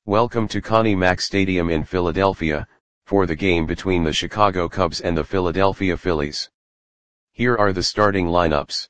Welcome to Connie Mack Stadium in Philadelphia, for the game between the Chicago Cubs and the Philadelphia Phillies. Here are the starting lineups.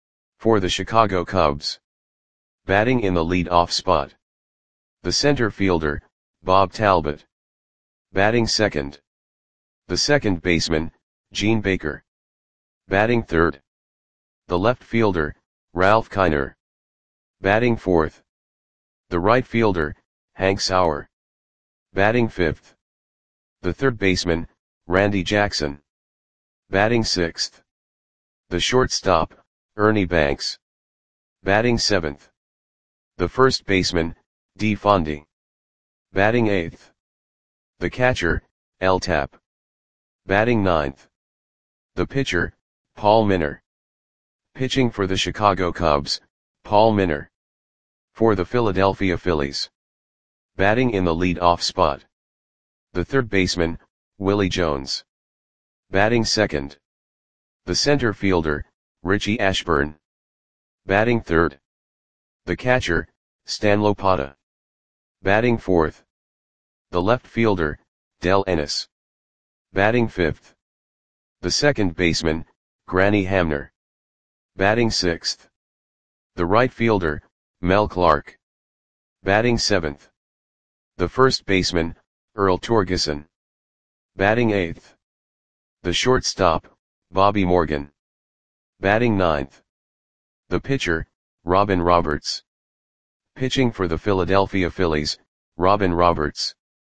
For the Chicago Cubs. Batting in the lead-off spot. The center fielder, Bob Talbot. Batting second. The second baseman, Gene Baker. Batting third. The left fielder, Ralph Kiner. Batting fourth. The right fielder, Hank Sauer. Batting fifth. The third baseman, Randy Jackson. Batting sixth. The shortstop, Ernie Banks. Batting seventh. The first baseman, Dee Fondy. Batting eighth. The catcher, L. Tap. Batting ninth. The pitcher, Paul Minor. Pitching for the Chicago Cubs, Paul Minor. For the Philadelphia Phillies. Batting in the lead-off spot. The third baseman, Willie Jones. Batting second. The center fielder, Richie Ashburn. Batting third. The catcher, Stan Lopata. Batting fourth. The left fielder, Del Ennis. Batting fifth. The second baseman, Granny Hamner. Batting sixth. The right fielder, Mel Clark. Batting seventh. The first baseman, Earl Torgeson. Batting eighth. The shortstop, Bobby Morgan. Batting ninth. The pitcher, Robin Roberts. Pitching for the Philadelphia Phillies, Robin Roberts.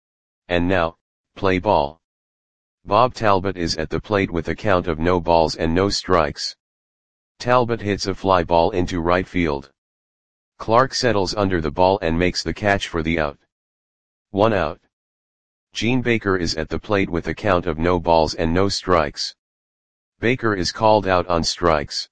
And now, play ball. Bob Talbot is at the plate with a count of no balls and no strikes. Talbot hits a fly ball into right field. Clark settles under the ball and makes the catch for the out. 1 out. Gene Baker is at the plate with a count of no balls and no strikes. Baker is called out on strikes.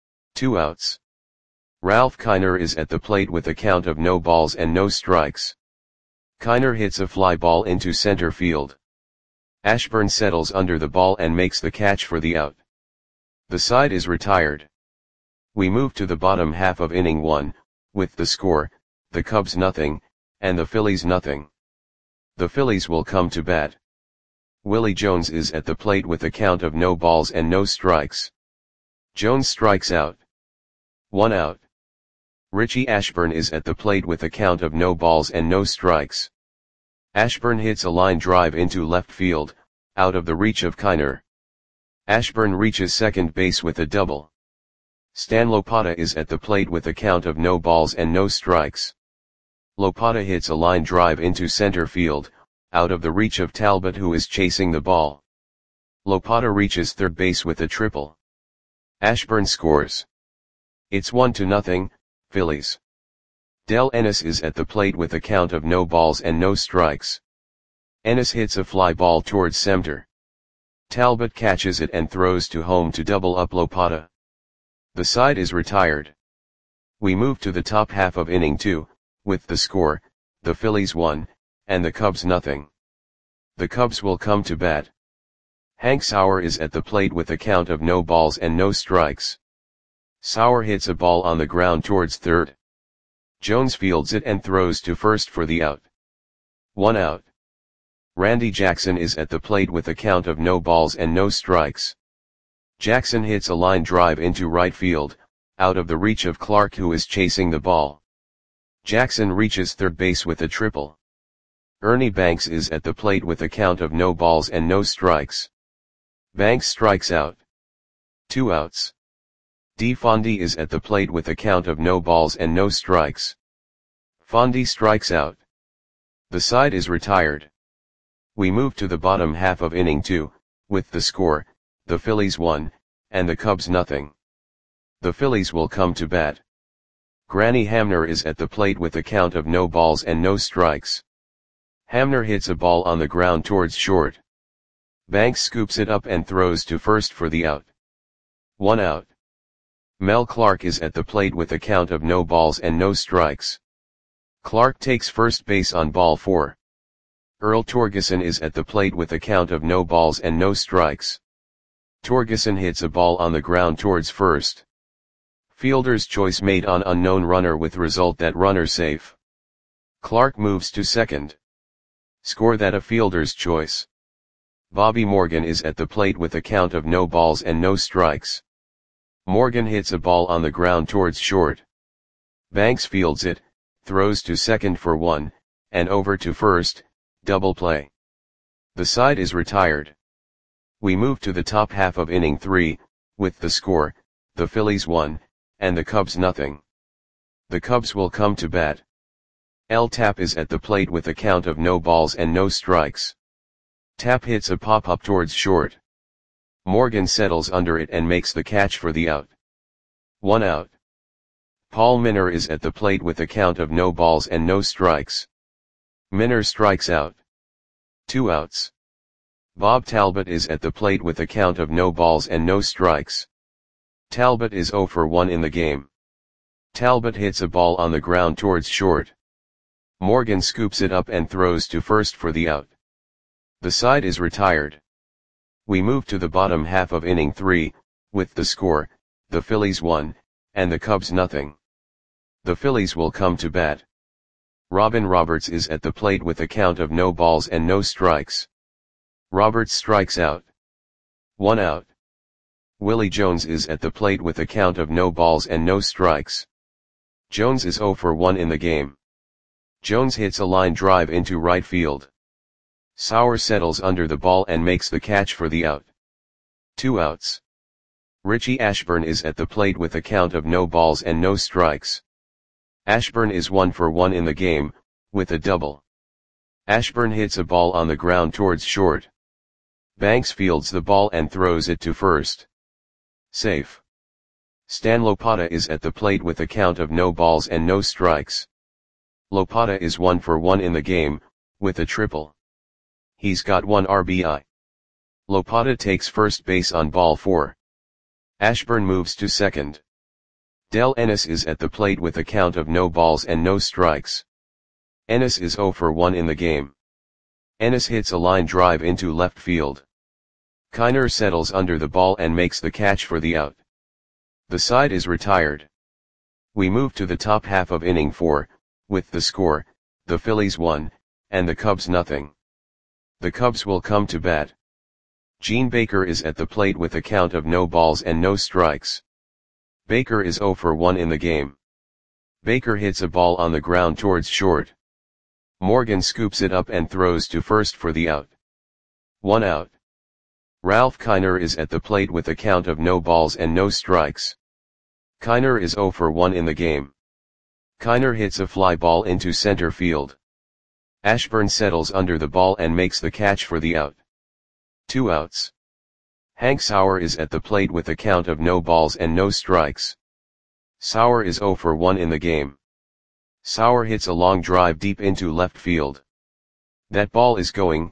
2 outs. Ralph Kiner is at the plate with a count of no balls and no strikes. Kiner hits a fly ball into center field. Ashburn settles under the ball and makes the catch for the out. The side is retired. We move to the bottom half of inning 1, with the score, the Cubs nothing, and the Phillies nothing. The Phillies will come to bat. Willie Jones is at the plate with a count of no balls and no strikes. Jones strikes out. 1 out. Richie Ashburn is at the plate with a count of no balls and no strikes. Ashburn hits a line drive into left field, out of the reach of Kiner. Ashburn reaches second base with a double. Stan Lopata is at the plate with a count of no balls and no strikes. Lopata hits a line drive into center field, out of the reach of Talbot who is chasing the ball. Lopata reaches third base with a triple. Ashburn scores. It's 1-0, Phillies. Del Ennis is at the plate with a count of no balls and no strikes. Ennis hits a fly ball towards center. Talbot catches it and throws to home to double up Lopata. The side is retired. We move to the top half of inning 2, with the score, the Phillies 1, and the Cubs nothing. The Cubs will come to bat. Hank Sauer is at the plate with a count of no balls and no strikes. Sauer hits a ball on the ground towards third. Jones fields it and throws to first for the out. 1 out. Randy Jackson is at the plate with a count of no balls and no strikes. Jackson hits a line drive into right field, out of the reach of Clark who is chasing the ball. Jackson reaches third base with a triple. Ernie Banks is at the plate with a count of no balls and no strikes. Banks strikes out. 2 outs. Dee Fondy is at the plate with a count of no balls and no strikes. Fondy strikes out. The side is retired. We move to the bottom half of inning 2, with the score, the Phillies 1, and the Cubs nothing. The Phillies will come to bat. Granny Hamner is at the plate with a count of no balls and no strikes. Hamner hits a ball on the ground towards short. Banks scoops it up and throws to first for the out. 1 out. Mel Clark is at the plate with a count of no balls and no strikes. Clark takes first base on ball 4. Earl Torgeson is at the plate with a count of no balls and no strikes. Torgeson hits a ball on the ground towards first. Fielder's choice made on unknown runner with result that runner safe. Clark moves to second. Score that a fielder's choice. Bobby Morgan is at the plate with a count of no balls and no strikes. Morgan hits a ball on the ground towards short. Banks fields it, throws to second for one, and over to first, double play. The side is retired. We move to the top half of inning 3, with the score, the Phillies 1, and the Cubs nothing. The Cubs will come to bat. L. Tapp is at the plate with a count of no balls and no strikes. Tapp hits a pop-up towards short. Morgan settles under it and makes the catch for the out. 1 out. Paul Minor is at the plate with a count of no balls and no strikes. Minor strikes out. 2 outs. Bob Talbot is at the plate with a count of no balls and no strikes. Talbot is 0 for 1 in the game. Talbot hits a ball on the ground towards short. Morgan scoops it up and throws to first for the out. The side is retired. We move to the bottom half of inning 3, with the score, the Phillies 1, and the Cubs nothing. The Phillies will come to bat. Robin Roberts is at the plate with a count of no balls and no strikes. Roberts strikes out. 1 out. Willie Jones is at the plate with a count of no balls and no strikes. Jones is 0 for 1 in the game. Jones hits a line drive into right field. Sauer settles under the ball and makes the catch for the out. 2 outs. Richie Ashburn is at the plate with a count of no balls and no strikes. Ashburn is 1 for 1 in the game, with a double. Ashburn hits a ball on the ground towards short. Banks fields the ball and throws it to first. Safe. Stan Lopata is at the plate with a count of no balls and no strikes. Lopata is 1 for 1 in the game, with a triple. He's got 1 RBI. Lopata takes first base on ball 4. Ashburn moves to second. Del Ennis is at the plate with a count of no balls and no strikes. Ennis is 0 for 1 in the game. Ennis hits a line drive into left field. Kiner settles under the ball and makes the catch for the out. The side is retired. We move to the top half of inning 4, with the score, the Phillies 1, and the Cubs nothing. The Cubs will come to bat. Gene Baker is at the plate with a count of no balls and no strikes. Baker is 0 for 1 in the game. Baker hits a ball on the ground towards short. Morgan scoops it up and throws to first for the out. 1 out. Ralph Kiner is at the plate with a count of no balls and no strikes. Kiner is 0 for 1 in the game. Kiner hits a fly ball into center field. Ashburn settles under the ball and makes the catch for the out. 2 outs. Hank Sauer is at the plate with a count of no balls and no strikes. Sauer is 0 for 1 in the game. Sauer hits a long drive deep into left field. That ball is gone.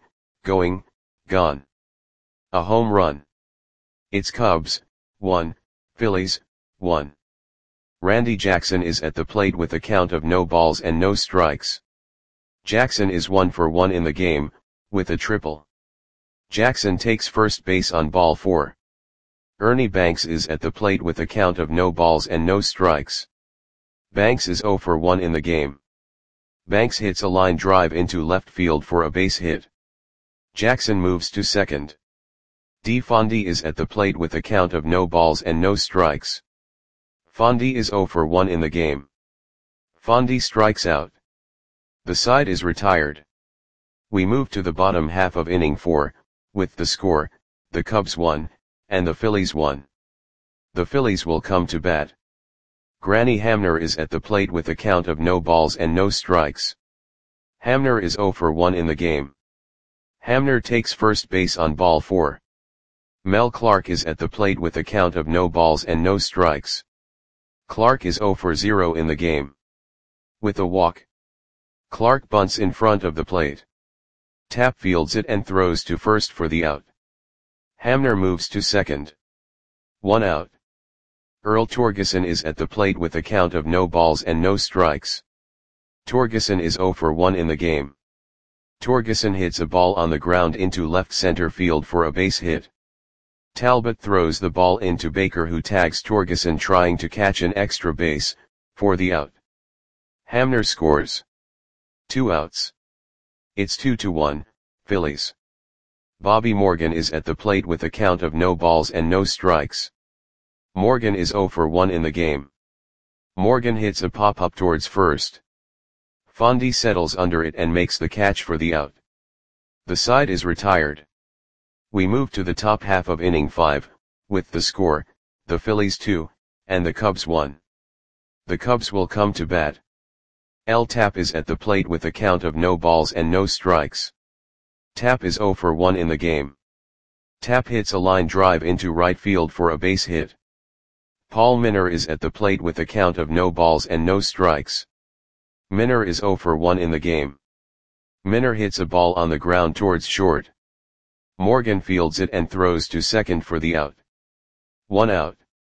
A home run. It's Cubs 1, Phillies 1. Randy Jackson is at the plate with a count of no balls and no strikes. Jackson is 1 for 1 in the game, with a triple. Jackson takes first base on ball 4. Ernie Banks is at the plate with a count of no balls and no strikes. Banks is 0 for 1 in the game. Banks hits a line drive into left field for a base hit. Jackson moves to second. D. Fondy is at the plate with a count of no balls and no strikes. Fondy is 0 for 1 in the game. Fondy strikes out. The side is retired. We move to the bottom half of inning 4, with the score, the Cubs 1, and the Phillies 1. The Phillies will come to bat. Granny Hamner is at the plate with a count of no balls and no strikes. Hamner is 0 for 1 in the game. Hamner takes first base on ball 4. Mel Clark is at the plate with a count of no balls and no strikes. Clark is 0 for 0 in the game. With a walk, Clark bunts in front of the plate. Tapp fields it and throws to first for the out. Hamner moves to second. 1 out. Earl Torgeson is at the plate with a count of no balls and no strikes. Torgeson is 0 for 1 in the game. Torgeson hits a ball on the ground into left center field for a base hit. Talbot throws the ball into Baker, who tags Torgeson trying to catch an extra base, for the out. Hamner scores. 2 outs. It's 2-1, Phillies. Bobby Morgan is at the plate with a count of no balls and no strikes. Morgan is 0 for 1 in the game. Morgan hits a pop-up towards first. Fondy settles under it and makes the catch for the out. The side is retired. We move to the top half of inning 5, with the score, the Phillies 2, and the Cubs 1. The Cubs will come to bat. L. Tapp is at the plate with a count of no balls and no strikes. Tapp is 0 for 1 in the game. Tapp hits a line drive into right field for a base hit. Paul Minor is at the plate with a count of no balls and no strikes. Minor is 0 for 1 in the game. Minor hits a ball on the ground towards short. Morgan fields it and throws to second for the out. 1 out.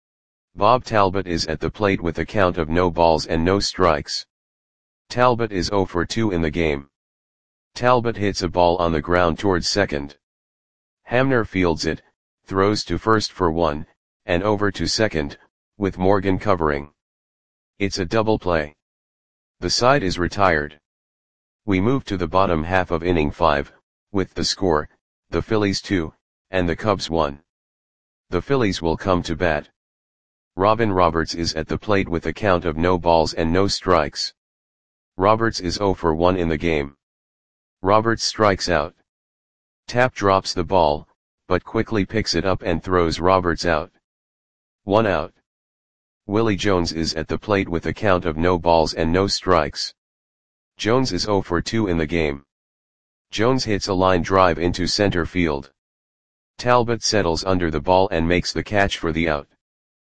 Bob Talbot is at the plate with a count of no balls and no strikes. Talbot is 0 for 2 in the game. Talbot hits a ball on the ground towards second. Hamner fields it, throws to first for 1, and over to second, with Morgan covering. It's a double play. The side is retired. We move to the bottom half of inning 5, with the score, the Phillies 2, and the Cubs 1. The Phillies will come to bat. Robin Roberts is at the plate with a count of no balls and no strikes. Roberts is 0 for 1 in the game. Roberts strikes out. Tapp drops the ball, but quickly picks it up and throws Roberts out. 1 out. Willie Jones is at the plate with a count of no balls and no strikes. Jones is 0 for 2 in the game. Jones hits a line drive into center field. Talbot settles under the ball and makes the catch for the out.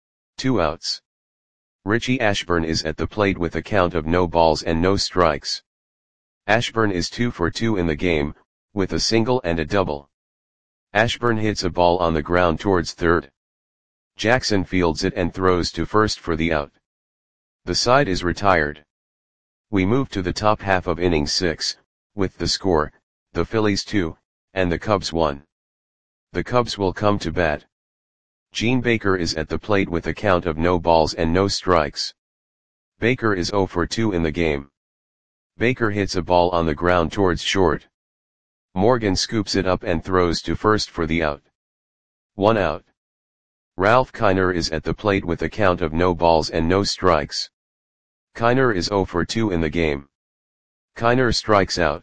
2 outs. Richie Ashburn is at the plate with a count of no balls and no strikes. Ashburn is 2 for 2 in the game, with a single and a double. Ashburn hits a ball on the ground towards third. Jackson fields it and throws to first for the out. The side is retired. We move to the top half of inning 6, with the score, the Phillies 2, and the Cubs 1. The Cubs will come to bat. Gene Baker is at the plate with a count of no balls and no strikes. Baker is 0 for 2 in the game. Baker hits a ball on the ground towards short. Morgan scoops it up and throws to first for the out. 1 out. Ralph Kiner is at the plate with a count of no balls and no strikes. Kiner is 0 for 2 in the game. Kiner strikes out.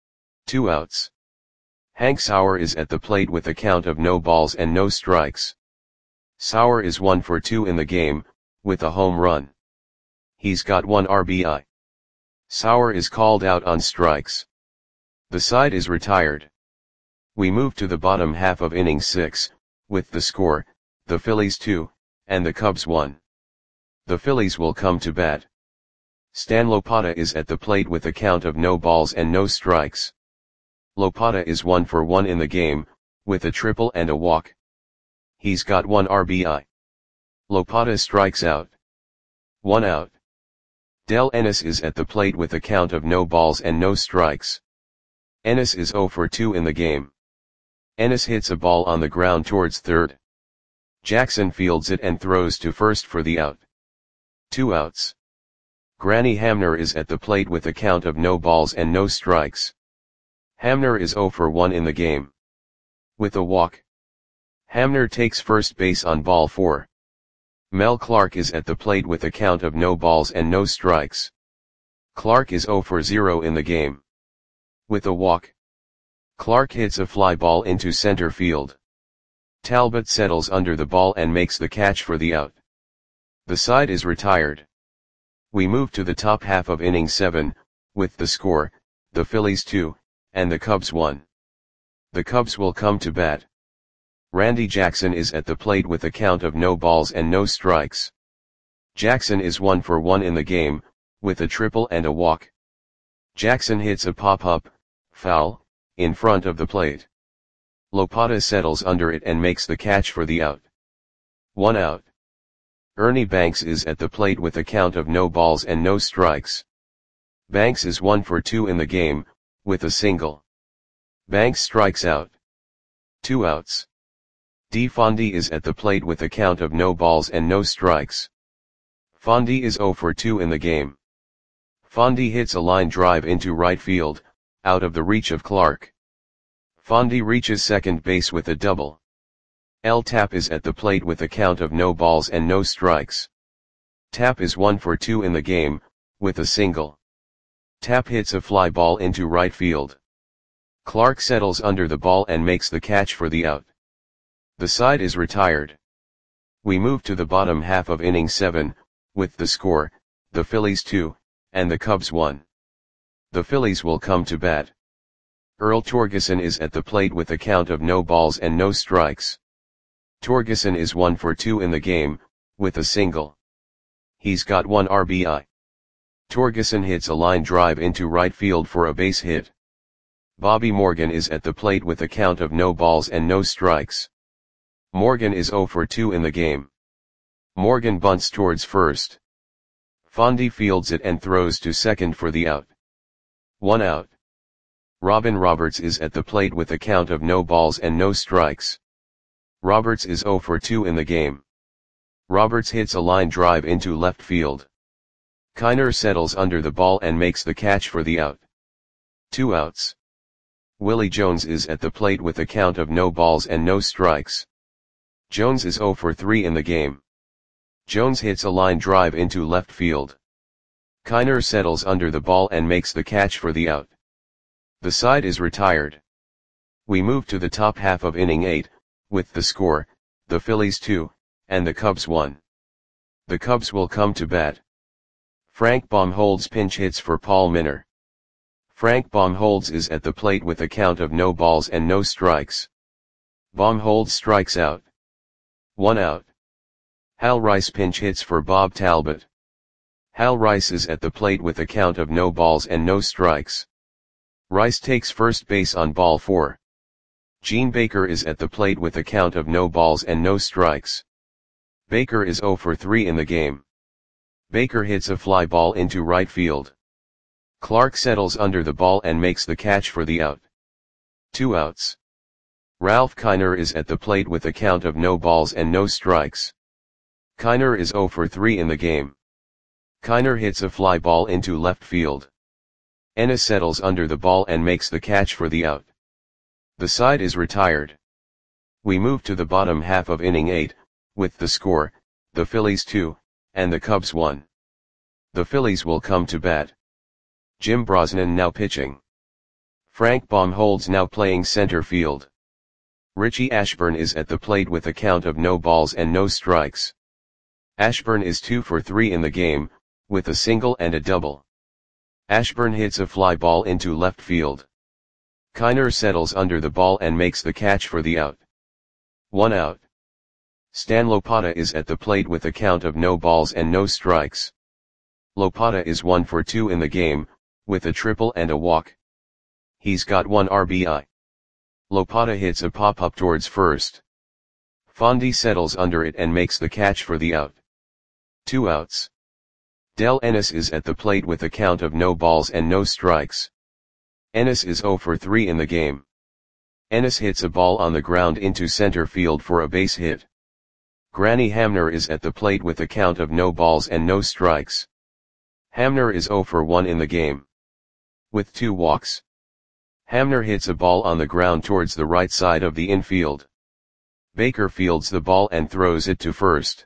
2 outs. Hank Sauer is at the plate with a count of no balls and no strikes. Sauer is 1 for 2 in the game, with a home run. He's got 1 RBI. Sauer is called out on strikes. The side is retired. We move to the bottom half of inning 6, with the score, the Phillies 2, and the Cubs 1. The Phillies will come to bat. Stan Lopata is at the plate with a count of no balls and no strikes. Lopata is 1 for 1 in the game, with a triple and a walk. He's got 1 RBI. Lopata strikes out. 1 out. Del Ennis is at the plate with a count of no balls and no strikes. Ennis is 0 for 2 in the game. Ennis hits a ball on the ground towards third. Jackson fields it and throws to first for the out. 2 outs. Granny Hamner is at the plate with a count of no balls and no strikes. Hamner is 0 for 1 in the game. With a walk. Hamner takes first base on ball 4. Mel Clark is at the plate with a count of no balls and no strikes. Clark is 0 for 0 in the game. With a walk. Clark hits a fly ball into center field. Talbot settles under the ball and makes the catch for the out. The side is retired. We move to the top half of inning 7, with the score, the Phillies 2, and the Cubs 1. The Cubs will come to bat. Randy Jackson is at the plate with a count of no balls and no strikes. Jackson is 1 for 1 in the game, with a triple and a walk. Jackson hits a pop-up, foul, in front of the plate. Lopata settles under it and makes the catch for the out. 1 out. Ernie Banks is at the plate with a count of no balls and no strikes. Banks is 1 for 2 in the game, with a single. Banks strikes out. 2 outs. D. Fondy is at the plate with a count of no balls and no strikes. Fondy is 0 for 2 in the game. Fondy hits a line drive into right field, out of the reach of Clark. Fondy reaches second base with a double. L. Tap is at the plate with a count of no balls and no strikes. Tap is 1 for 2 in the game, with a single. Tap hits a fly ball into right field. Clark settles under the ball and makes the catch for the out. The side is retired. We move to the bottom half of inning 7, with the score, the Phillies 2, and the Cubs 1. The Phillies will come to bat. Earl Torgeson is at the plate with a count of no balls and no strikes. Torgeson is 1 for 2 in the game, with a single. He's got 1 RBI. Torgeson hits a line drive into right field for a base hit. Bobby Morgan is at the plate with a count of no balls and no strikes. Morgan is 0 for 2 in the game. Morgan bunts towards first. Fondy fields it and throws to second for the out. 1 out. Robin Roberts is at the plate with a count of no balls and no strikes. Roberts is 0 for 2 in the game. Roberts hits a line drive into left field. Kiner settles under the ball and makes the catch for the out. 2 outs. Willie Jones is at the plate with a count of no balls and no strikes. Jones is 0 for 3 in the game. Jones hits a line drive into left field. Kiner settles under the ball and makes the catch for the out. The side is retired. We move to the top half of inning 8, with the score, the Phillies 2, and the Cubs 1. The Cubs will come to bat. Frank Baum holds pinch hits for Paul Minor. Frank Baumholtz is at the plate with a count of no balls and no strikes. Baumholtz strikes out. 1 out. Hal Rice pinch hits for Bob Talbot. Hal Rice is at the plate with a count of no balls and no strikes. Rice takes first base on ball 4. Gene Baker is at the plate with a count of no balls and no strikes. Baker is 0 for 3 in the game. Baker hits a fly ball into right field. Clark settles under the ball and makes the catch for the out. 2 outs. Ralph Kiner is at the plate with a count of no balls and no strikes. Kiner is 0 for 3 in the game. Kiner hits a fly ball into left field. Ennis settles under the ball and makes the catch for the out. The side is retired. We move to the bottom half of inning 8, with the score, the Phillies 2, and the Cubs 1. The Phillies will come to bat. Jim Brosnan now pitching. Frank Baumholtz now playing center field. Richie Ashburn is at the plate with a count of no balls and no strikes. Ashburn is 2 for 3 in the game, with a single and a double. Ashburn hits a fly ball into left field. Kiner settles under the ball and makes the catch for the out. 1 out. Stan Lopata is at the plate with a count of no balls and no strikes. Lopata is 1 for 2 in the game, with a triple and a walk. He's got 1 RBI. Lopata hits a pop-up towards first. Fondy settles under it and makes the catch for the out. 2 outs. Del Ennis is at the plate with a count of no balls and no strikes. Ennis is 0 for 3 in the game. Ennis hits a ball on the ground into center field for a base hit. Granny Hamner is at the plate with a count of no balls and no strikes. Hamner is 0 for 1 in the game. With 2 walks. Hamner hits a ball on the ground towards the right side of the infield. Baker fields the ball and throws it to first.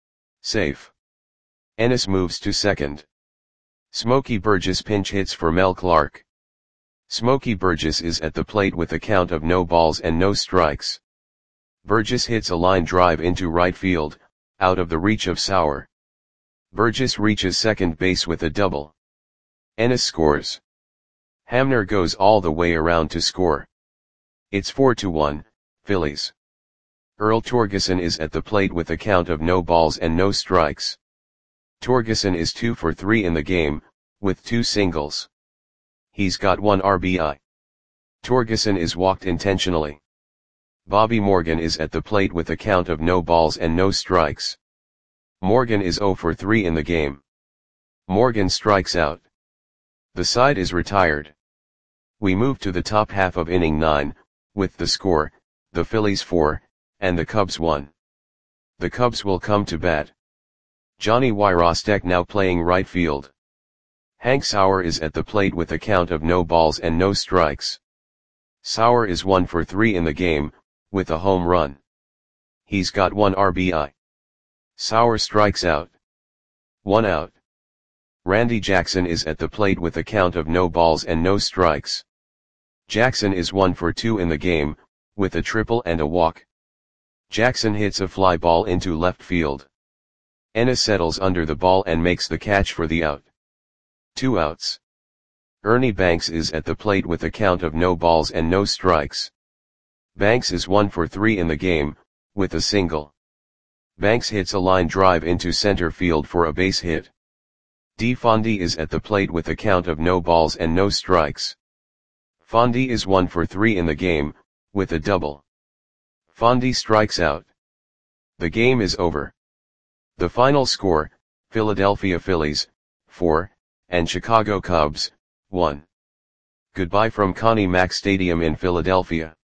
Safe. Ennis moves to second. Smokey Burgess pinch hits for Mel Clark. Smokey Burgess is at the plate with a count of no balls and no strikes. Burgess hits a line drive into right field, out of the reach of Sauer. Burgess reaches second base with a double. Ennis scores. Hamner goes all the way around to score. It's 4-1, Phillies. Earl Torgeson is at the plate with a count of no balls and no strikes. Torgeson is 2 for 3 in the game, with 2 singles. He's got 1 RBI. Torgeson is walked intentionally. Bobby Morgan is at the plate with a count of no balls and no strikes. Morgan is 0 for 3 in the game. Morgan strikes out. The side is retired. We move to the top half of inning 9, with the score, the Phillies 4, and the Cubs 1. The Cubs will come to bat. Johnny Wyrostek now playing right field. Hank Sauer is at the plate with a count of no balls and no strikes. Sauer is 1 for 3 in the game, with a home run. He's got 1 RBI. Sauer strikes out. 1 out. Randy Jackson is at the plate with a count of no balls and no strikes. Jackson is 1 for 2 in the game, with a triple and a walk. Jackson hits a fly ball into left field. Ennis settles under the ball and makes the catch for the out. 2 outs. Ernie Banks is at the plate with a count of no balls and no strikes. Banks is 1 for 3 in the game, with a single. Banks hits a line drive into center field for a base hit. DeFondy is at the plate with a count of no balls and no strikes. Fondy is 1 for 3 in the game, with a double. Fondy strikes out. The game is over. The final score, Philadelphia Phillies, 4, and Chicago Cubs, 1. Goodbye from Connie Mack Stadium in Philadelphia.